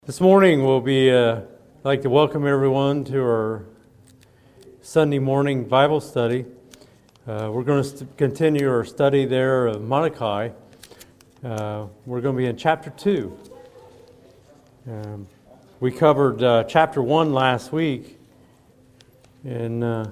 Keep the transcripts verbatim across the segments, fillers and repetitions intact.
This morning we'll be, uh, I'd like to welcome everyone to our Sunday morning Bible study. Uh, we're going to st- continue our study there of Malachi. Uh, we're going to be in chapter two. Um, we covered uh, chapter one last week, and uh,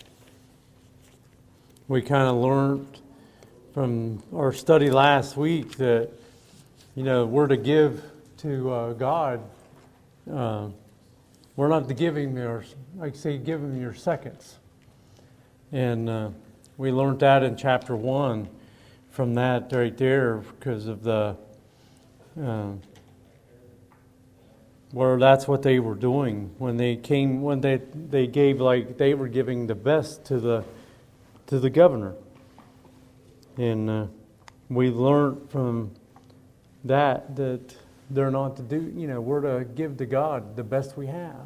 we kind of learned from our study last week that, you know, we're to give to uh, God. Uh, we're not to give Him your, like say, give Him your seconds. And uh, we learned that in chapter one from that right there because of the, uh, where that's what they were doing when they came, when they they gave, like they were giving the best to the to the governor. And uh, we learned from that that they're not to do, you know, we're to give to God the best we have.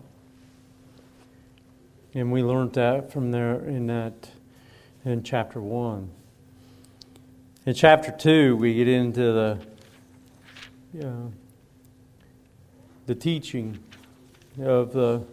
And we learned that from there in that, in chapter one. In chapter two, we get into the, you know, the teaching of the,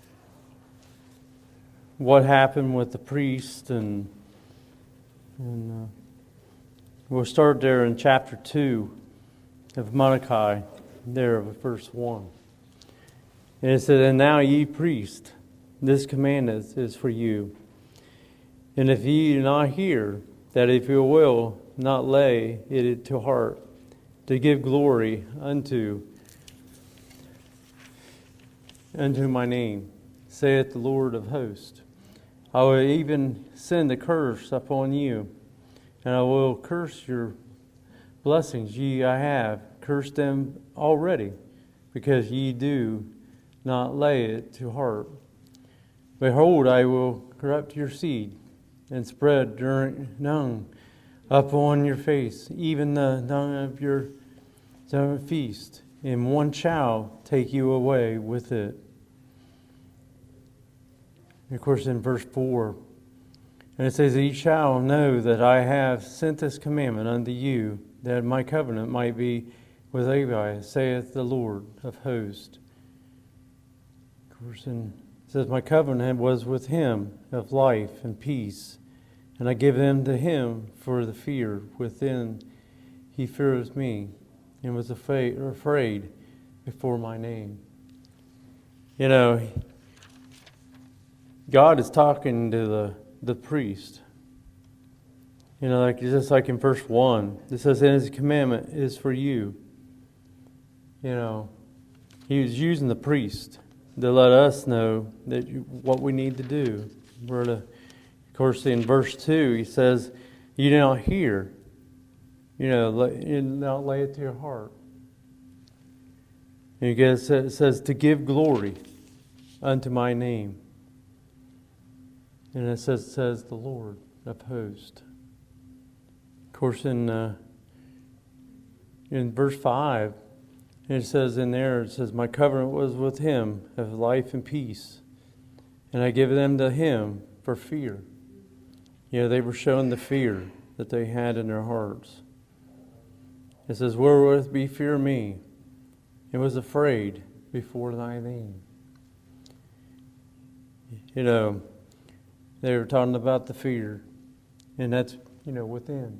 what happened with the priest, and, and uh, we'll start there in chapter two of Malachi. There, verse one. And it said, "And now ye priest, this commandment is for you. And if ye do not hear, that if you will not lay it to heart, to give glory unto, unto my name, saith the Lord of hosts, I will even send a curse upon you, and I will curse your blessings ye I have cursed them already, because ye do not lay it to heart. Behold, I will corrupt your seed, and spread dung upon your face, even the dung of your feast, and one shall take you away with it." And of course, in verse four, and it says, "Ye shall know that I have sent this commandment unto you, that my covenant might be with Levi, saith the Lord of hosts." Of course, and it says, "My covenant was with him of life and peace, and I give them to him for the fear within he fears me, and was afraid, afraid before my name." You know, God is talking to the, the priest. You know, like just like in verse one, it says, "And his commandment is for you." You know, he was using the priest to let us know that you, what we need to do. We're to, of course, in verse two, he says, "You do not hear, you know, let, you do not lay it to your heart." And again, it says, "To give glory unto my name." And it says, it says the Lord of hosts. Of course, in uh, in verse five, it says in there, it says, "My covenant was with him of life and peace, and I give them to him for fear." You know, they were showing the fear that they had in their hearts. It says, "Wherewith be fear me, and was afraid before thy name." You know, they were talking about the fear, and that's, you know, within.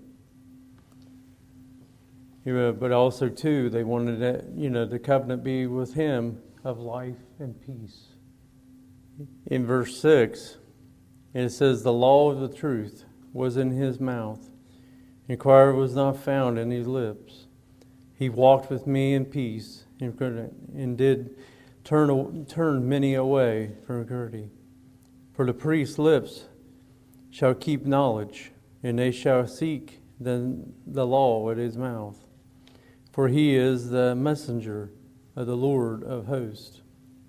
Yeah, but also, too, they wanted that, you know, the covenant be with him of life and peace. In verse six, it says, "The law of the truth was in his mouth. Inquiry was not found in his lips. He walked with me in peace, and, and did turn, turn many away from iniquity. For the priest's lips shall keep knowledge, and they shall seek the, the law at his mouth. For he is the messenger of the Lord of hosts."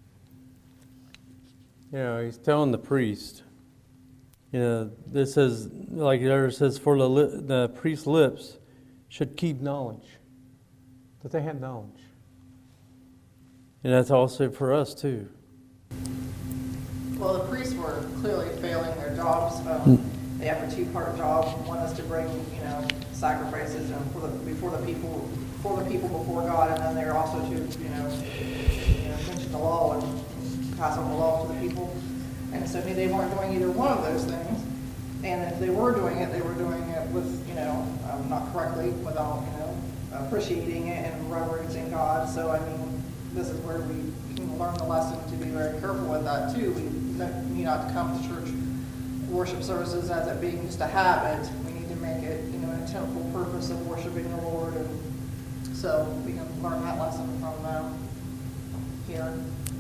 You know, he's telling the priest, you know, this says, like there says, for the, li- the priest's lips should keep knowledge, that they have knowledge. And that's also for us, too. Well, the priests were clearly failing their jobs. Um, they have a two-part job. One is to bring, you know, sacrifices and for the, before the people for the people before God, and then they're also to, you know, you know, mention the law and pass on the law to the people. And so they weren't doing either one of those things. And if they were doing it, they were doing it with, you know, um, not correctly, without, you know, appreciating it and reverencing God. So, I mean, this is where we can learn the lesson to be very careful with that, too. We need not to come to church worship services as it being just a habit. We need to make it, you know, an intentful purpose of worshiping the Lord. And so we can learn that lesson from them here.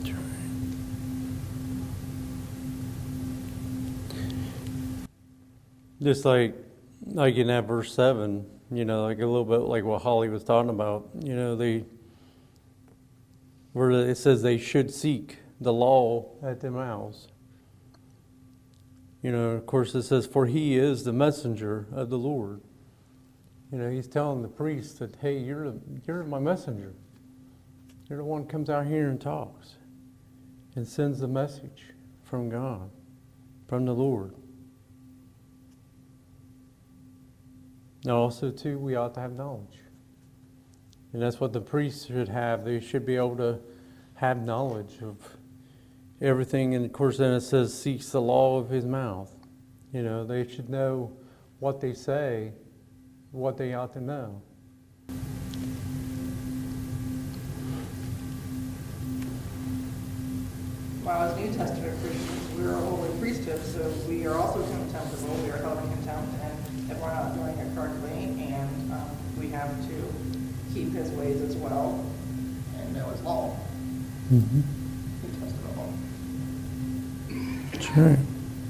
Just like, like in that verse seven, you know, like a little bit like what Holly was talking about, you know, they, where it says they should seek the law at their mouths. You know, of course it says, for he is the messenger of the Lord. You know, he's telling the priest that, hey, you're, you're my messenger. You're the one who comes out here and talks and sends the message from God, from the Lord. Now also, too, we ought to have knowledge. And that's what the priests should have. They should be able to have knowledge of everything. And of course, then it says, seeks the law of his mouth. You know, they should know what they say, what they ought to know. Well, as New Testament Christians, we are a holy priesthood, so we are also contemptible. We are held in contempt, and if we're not doing it correctly, and um, we have to keep his ways as well, and know his law. Mm-hmm. New Testament law. That's right.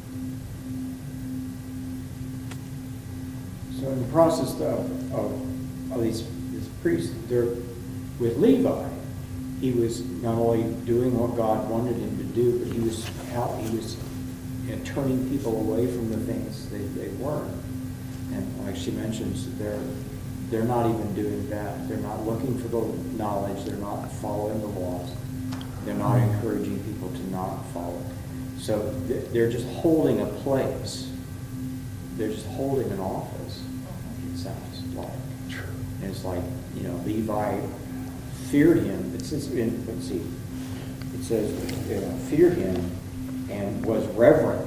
So in the process of, of, of these, these priests, they're, with Levi, he was not only doing what God wanted him to do, but he was how he was you know, turning people away from the things they, they weren't. And like she mentions, they're they're not even doing that. They're not looking for the knowledge. They're not following the laws. They're not encouraging people to not follow. So they're just holding a place. They're just holding an office. It sounds like. And it's like, you know, Levi feared him. It says, in, let's see, it says, uh, feared him and was reverent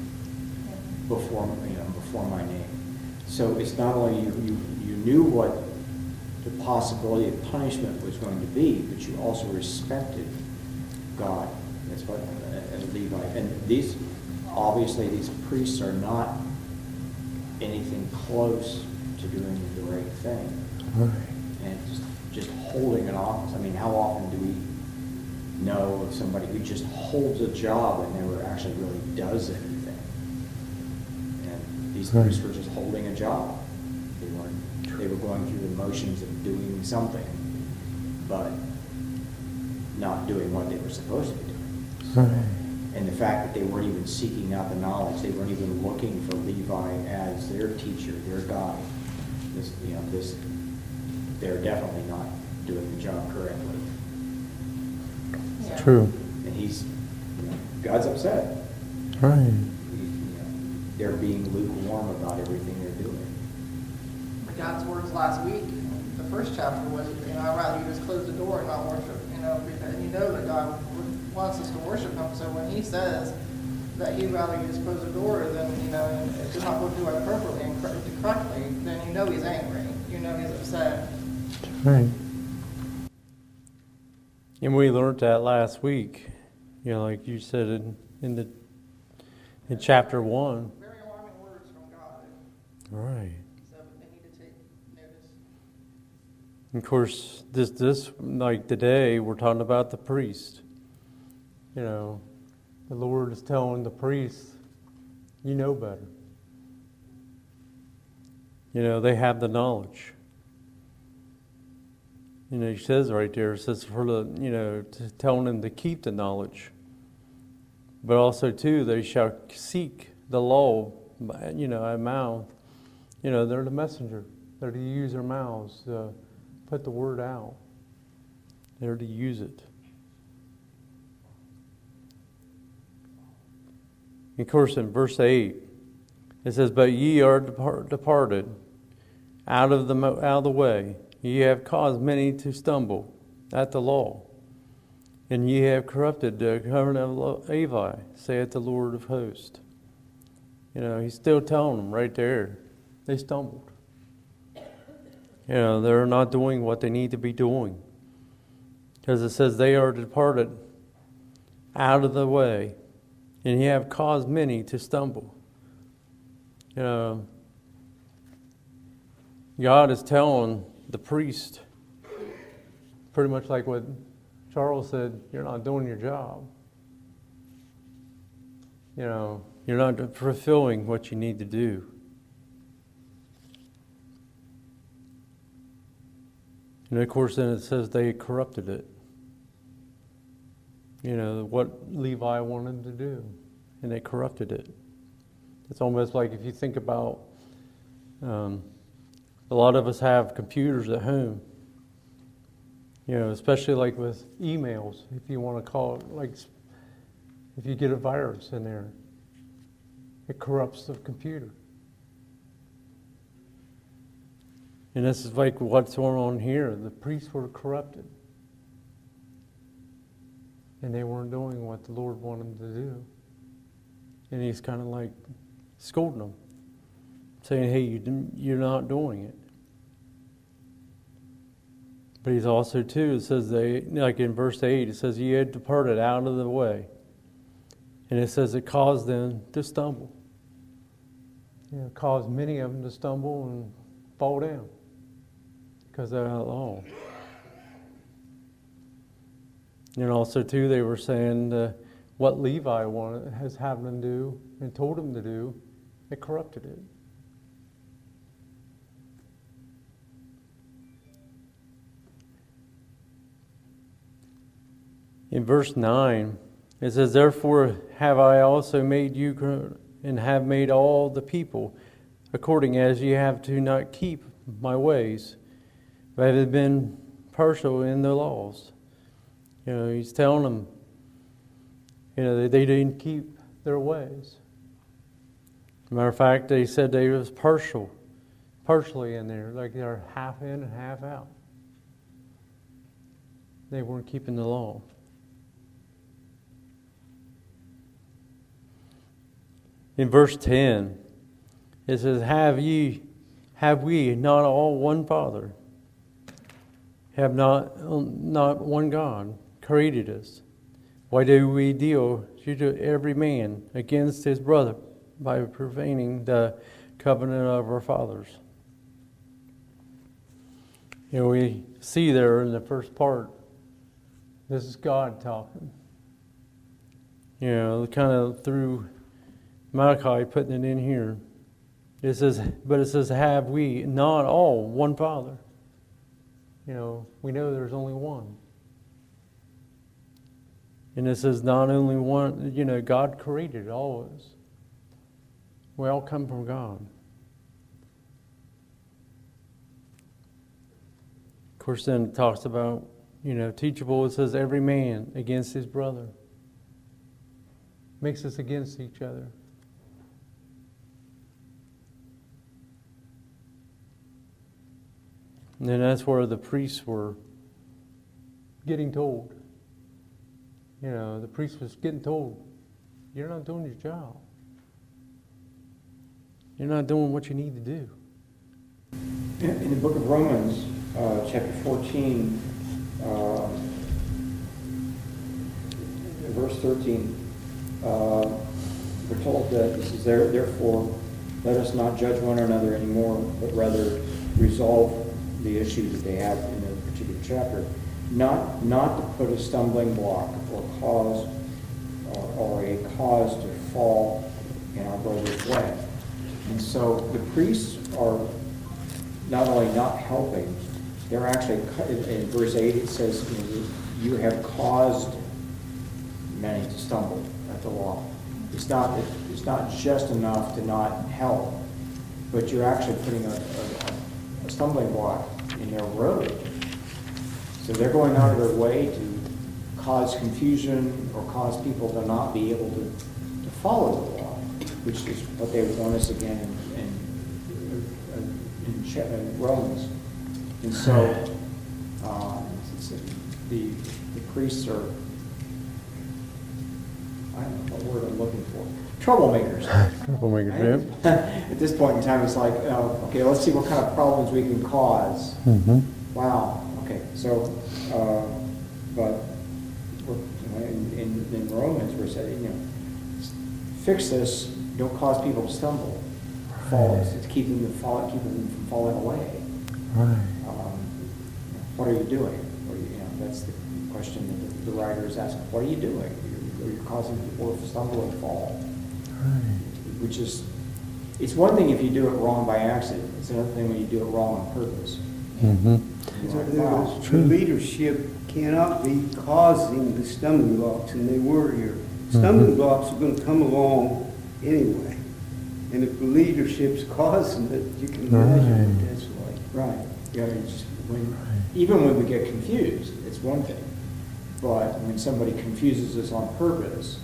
before, you know, before my name. So it's not only you, you, you knew what the possibility of punishment was going to be, but you also respected God. That's what uh, as Levi. And these, obviously, these priests are not anything close to doing the right thing. Right. And just just holding an office. I mean, how often do we know of somebody who just holds a job and never actually really does anything? And these right. priests were just holding a job. They weren't. They were going through the motions of doing something, but not doing what they were supposed to be doing. Right. And the fact that they weren't even seeking out the knowledge, they weren't even looking for Levi as their teacher, their guide. This, you know, this. They're definitely not doing the job correctly. It's true. And he's, you know, God's upset. Right. He, you know, they're being lukewarm about everything they're doing. God's words last week, the first chapter was, you know, I'd rather you just close the door and not worship, you know, because you know that God wants us to worship him. So when he says that he'd rather you just close the door than, you know, and if you're not going to do it appropriately and correctly, then you know he's angry. You know he's upset. Right. And we learned that last week, you know, like you said in, in the in chapter one. Very alarming words from God. Right. So they need to take notice. Of course, this this like today we're talking about the priest. You know, the Lord is telling the priest, you know better. You know, they have the knowledge. You know, he says right there, it says for the, you know, to telling them to keep the knowledge. But also, too, they shall seek the law, you know, at mouth. You know, they're the messenger. They're to use their mouths to put the word out. They're to use it. Of course, in verse eight, it says, but ye are depart- departed out of the out of the way, ye have caused many to stumble at the law, and ye have corrupted the covenant of Levi, saith the Lord of hosts. You know, he's still telling them right there, they stumbled. You know, they're not doing what they need to be doing. Because it says they are departed out of the way, and ye have caused many to stumble. You know, God is telling the priest, pretty much like what Charles said, you're not doing your job. You know, you're not fulfilling what you need to do. And of course, then it says they corrupted it. You know, what Levi wanted to do. And they corrupted it. It's almost like if you think about, um, a lot of us have computers at home. You know, especially like with emails, if you want to call it, like if you get a virus in there, it corrupts the computer. And this is like what's going on here. The priests were corrupted. And they weren't doing what the Lord wanted them to do. And he's kind of like scolding them, saying, hey, you didn't, you're not doing it. But he's also, too, it says, they, like in verse eight, it says, ye had departed out of the way. And it says it caused them to stumble. You know, it caused many of them to stumble and fall down because they're out of the law. And also, too, they were saying uh, what Levi wanted, has had them do and told them to do, it corrupted it. In verse nine, it says, therefore have I also made you and have made all the people according as ye have to not keep my ways, but have been partial in the laws. You know, he's telling them, you know, they, they didn't keep their ways. Matter of fact, they said they was partial, partially in there, like they're half in and half out. They weren't keeping the law. In verse ten, it says, Have ye, have we not all one Father? Have not, not one God created us? Why do we deal to every man against his brother by profaning the covenant of our fathers? You know, we see there in the first part, this is God talking. You know, kind of through Malachi putting it in here. It says, but it says, have we not all one Father? You know, we know there's only one. And it says not only one, you know, God created all of us. We all come from God. Of course, then it talks about, you know, teachable. It says every man against his brother. Makes us against each other. And then that's where the priests were getting told. You know, the priest was getting told, you're not doing your job. You're not doing what you need to do. In the book of Romans, uh, chapter fourteen, uh, verse thirteen, uh, we're told that this is there, therefore, let us not judge one another anymore, but rather resolve the issue that they have in a particular chapter. Not, not to put a stumbling block or cause or, or a cause to fall in our brother's way. And so the priests are not only not helping, they're actually, in verse eight it says, you know, you have caused many to stumble at the law. It's not, it's not just enough to not help, but you're actually putting a, a, a stumbling block in their road. So they're going out of their way to cause confusion or cause people to not be able to, to follow the law, which is what they warn us again in, in, in, in Romans. And so, um, the, the priests are, I don't know what word I'm looking for, troublemakers. Troublemakers, right? At this point in time, it's like, uh, okay, let's see what kind of problems we can cause. Mm-hmm. Wow, okay, so, uh, but we're, you know, in, in, in Romans, we're saying, you know, fix this, don't cause people to stumble, fall, Right. it's keeping them, fall, keeping them from falling away. Right. Um, what are you doing? Or, you know, that's the question that the, the writer is asking. What are you doing? You're, you're causing people to stumble and fall. Right. Which is, it's one thing if you do it wrong by accident. It's another thing when you do it wrong on purpose. Mm-hmm. It's like, wow. The leadership cannot be causing the stumbling blocks, and they were here. Stumbling Mhm. blocks are going to come along anyway. And if the leadership's causing it, you can imagine Right. what that's like. Right. Yeah, it's just when, Right. even when we get confused, it's one thing. But when somebody confuses us on purpose,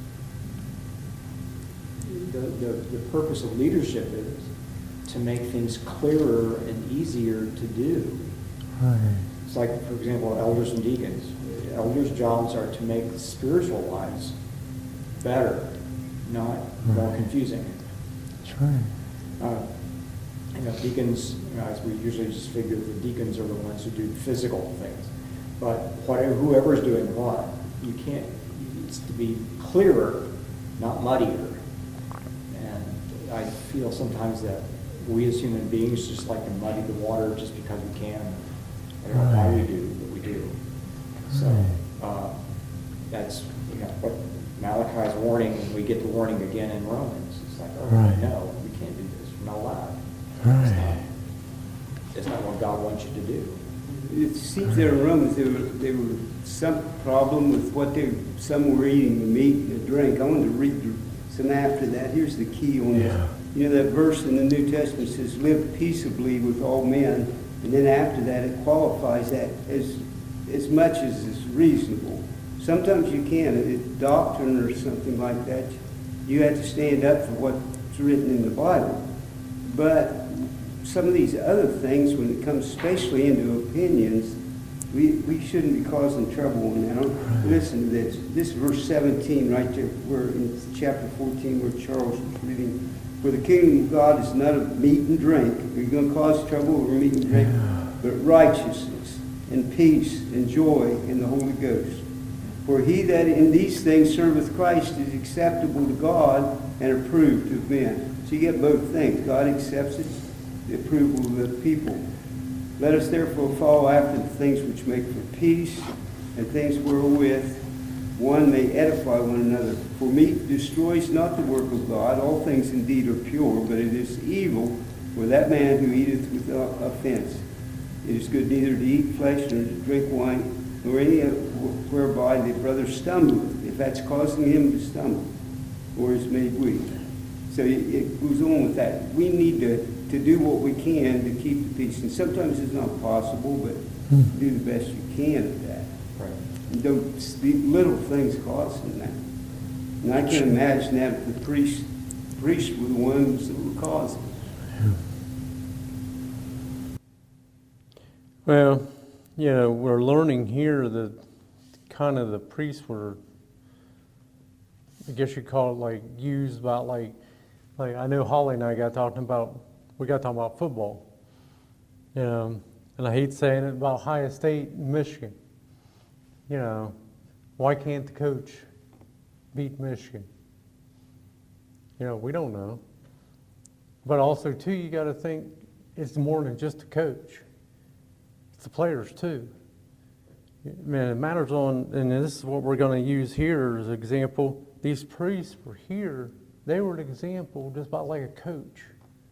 the, the, the purpose of leadership is to make things clearer and easier to do. Right. It's like, for example, elders and deacons. Elders' jobs are to make spiritual lives better, not more Right. confusing. That's right. Uh, you know, deacons, you know, as we usually just figure the deacons are the ones who do physical things. But whatever, whoever's doing what, you can't, it's to be clearer, not muddier. And I feel sometimes that we as human beings just like to muddy the water just because we can. I don't know why we do, but we do. So, uh, that's, you know, what Malachi's warning, and we get the warning again in Romans. It's like, oh, Right. no, we can't do this. We're not allowed. It's Right. not, it's not what God wants you to do. It seems there in Romans, there were, there were some problem with what they, some were eating the meat and the drink. I wanted to read some after that. Here's the key on Yeah. this. You know, that verse in the New Testament says, live peaceably with all men. And then after that, it qualifies that as, as much as is reasonable. Sometimes you can, it's doctrine or something like that. You have to stand up for what's written in the Bible. But some of these other things, when it comes especially into opinions, we, we shouldn't be causing trouble now. Listen to this. This is verse seventeen right there, where in chapter fourteen where Charles was reading. For the kingdom of God is not of meat and drink. Are you going to cause trouble over meat and drink? Yeah. But righteousness and peace and joy in the Holy Ghost. For he that in these things serveth Christ is acceptable to God and approved of men. So you get both things. God accepts it, the approval of the people. Let us therefore follow after the things which make for peace, and things wherewith one may edify one another. For meat destroys not the work of God. All things indeed are pure, but it is evil for that man who eateth with offense. It is good neither to eat flesh nor to drink wine, nor any whereby the brother stumbleth, if that's causing him to stumble, or is made weak. So it goes on with that. We need to, to do what we can to keep the peace. And sometimes it's not possible, but do the best you can at that. Right. And don't, the little things causing that. And I can imagine that if the priests, priests were the ones that were causing it. Well, you know, we're learning here that kind of the priests were, I guess you call it like used about like, like I know Holly and I got talking about, we got talking about football. You know, and I hate saying it about Ohio State and Michigan. You know, why can't the coach beat Michigan? You know, we don't know. But also, too, you got to think it's more than just the coach. It's the players, too. Man, it matters on, and this is what we're going to use here as an example. These priests were here. They were an example just about like a coach.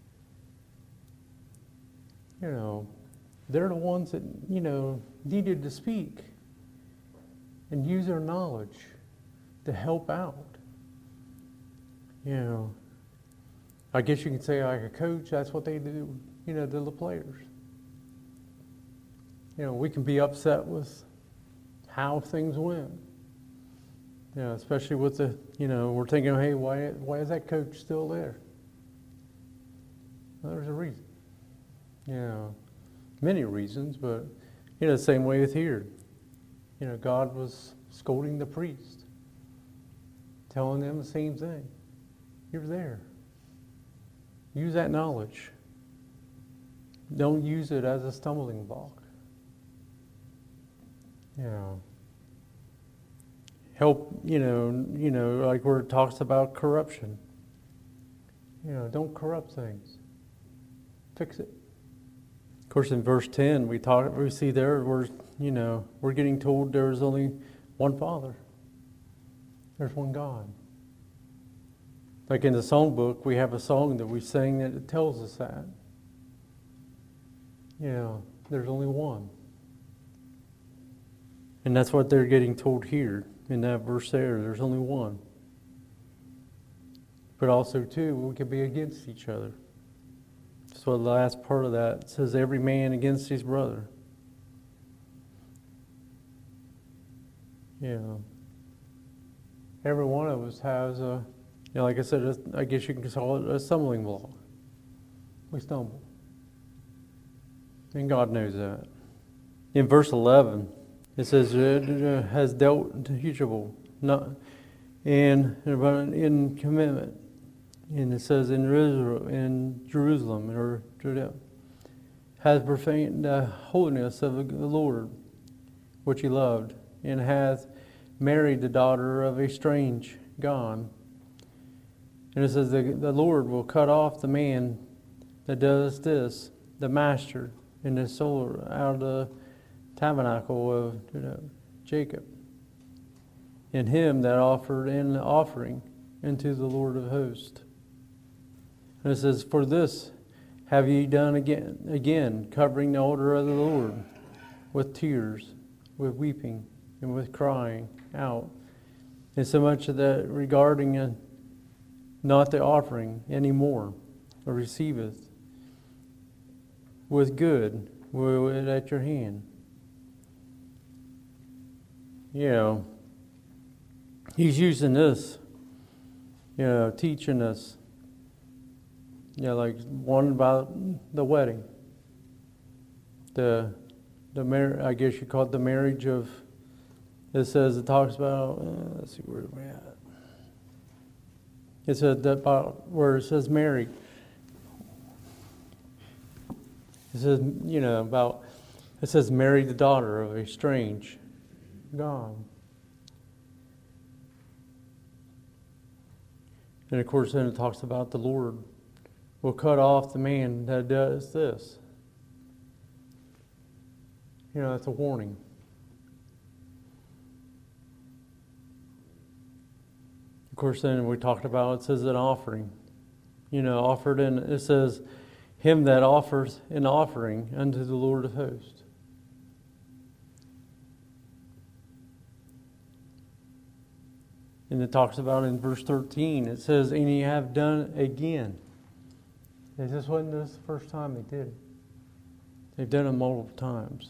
You know, they're the ones that, you know, needed to speak and use their knowledge to help out. You know, I guess you can say like a coach, that's what they do, you know, to the players. You know, we can be upset with how things went. You know, especially with the, you know, we're thinking, hey, why why is that coach still there? Well, there's a reason. You know, many reasons, but you know, the same way with here. You know, God was scolding the priest, telling them the same thing. You're there. Use that knowledge. Don't use it as a stumbling block. You know, help, you know, you know, like where it talks about corruption. You know, don't corrupt things. Fix it. Of course, in verse ten, we talk, we see there, we're, you know, we're getting told there's only one Father. There's one God. Like in the songbook, we have a song that we sing that it tells us that. You know, there's only one. And that's what they're getting told here in that verse there. There's only one. But also, too, we could be against each other. So the last part of that says, every man against his brother. You know, every one of us has a, you know, like I said, I guess you can call it a stumbling block. We stumble. And God knows that. In verse eleven, it says, it has dealt teachable, not in, in commitment. And it says in Israel, in Jerusalem, or Judea, has profaned the holiness of the Lord, which he loved, and hath married the daughter of a strange God. And it says, the, the Lord will cut off the man that does this, the master, and the soul out of the tabernacle of you know, Jacob, and him that offered an offering unto the Lord of hosts. And it says, for this have ye done again, again, covering the altar of the Lord with tears, with weeping, and with crying out. And so much that regarding uh, not the offering anymore, or receiveth with good will it at your hand. You know, he's using this, you know, teaching us. You know, like one about the wedding. The, the mar- I guess you call it the marriage of, it says, it talks about, uh, let's see where we're at. It says that about where it says married. It says, you know, about, it says marry the daughter of a strange God. And of course then it talks about the Lord will cut off the man that does this. You know, that's a warning. Of course then we talked about, it says an offering. You know, offered in, it says, him that offers an offering unto the Lord of hosts. And it talks about in verse thirteen, it says, and ye have done again. It just wasn't this the first time they did it. They've done it multiple times.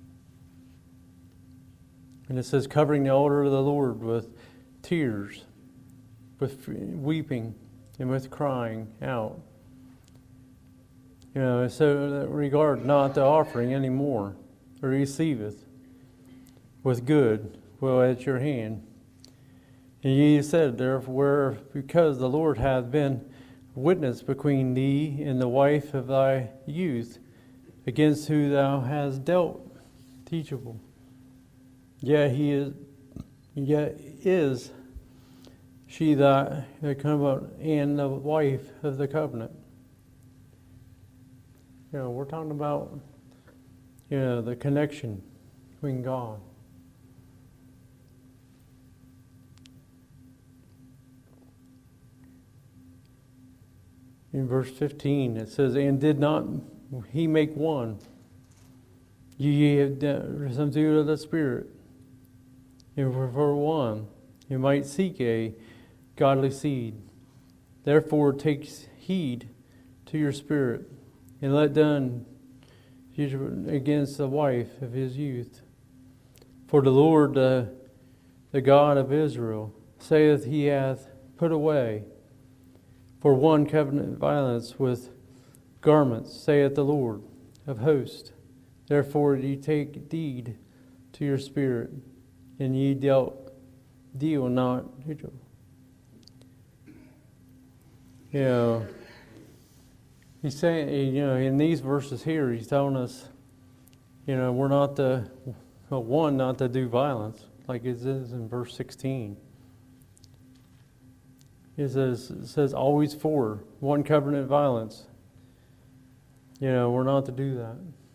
And it says, covering the altar of the Lord with tears, with weeping, and with crying out. You know, so that regard not the offering anymore, or receiveth with good will at your hand. And ye said, therefore, because the Lord hath been witness between thee and the wife of thy youth, against who thou hast dealt teachable. Yet he is, yet is she thy the covenant and the wife of the covenant. You know, we're talking about, you know, the connection between God. In verse fifteen, it says, and did not he make one? Ye have done something of the Spirit. And for one, you might seek a godly seed. Therefore take heed to your spirit, and let done against the wife of his youth. For the Lord, uh, the God of Israel, saith he hath put away for one covenant violence with garments, saith the Lord of hosts. Therefore ye take deed to your spirit, and ye dealt, deal not. You know, he's saying, you know, in these verses here, he's telling us, you know, we're not to, well, one, not to do violence, like it says in verse sixteen. It says, it says always for one covenant violence. You know, we're not to do that.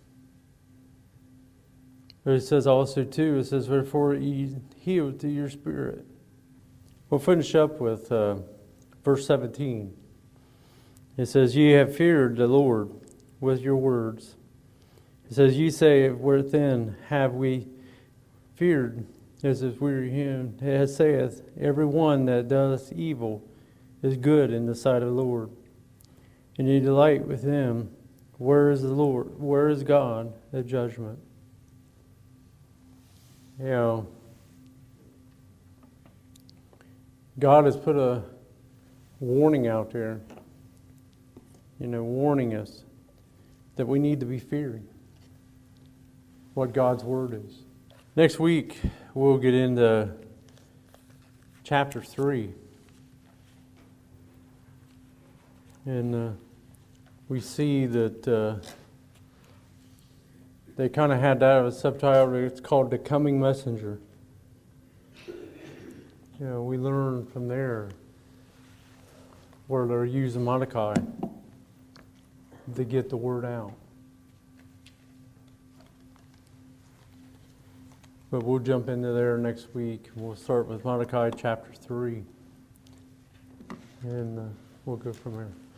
But it says also, too, it says, wherefore ye heal to your spirit. We'll finish up with uh, verse seventeen. It says, ye have feared the Lord with your words. It says, ye say, wherein have we feared, as if we were him, as saith, every one that doeth evil is good in the sight of the Lord. And ye delight with him. Where is the Lord? Where is God at judgment? You know, God has put a warning out there, you know, warning us that we need to be fearing what God's Word is. Next week, we'll get into chapter three. And uh, we see that uh, they kind of had that as a subtitle. It's called The Coming Messenger. You know, we learn from there where they're using Mordecai to get the word out. But we'll jump into there next week. We'll start with Mordecai chapter three. And uh, we'll go from there.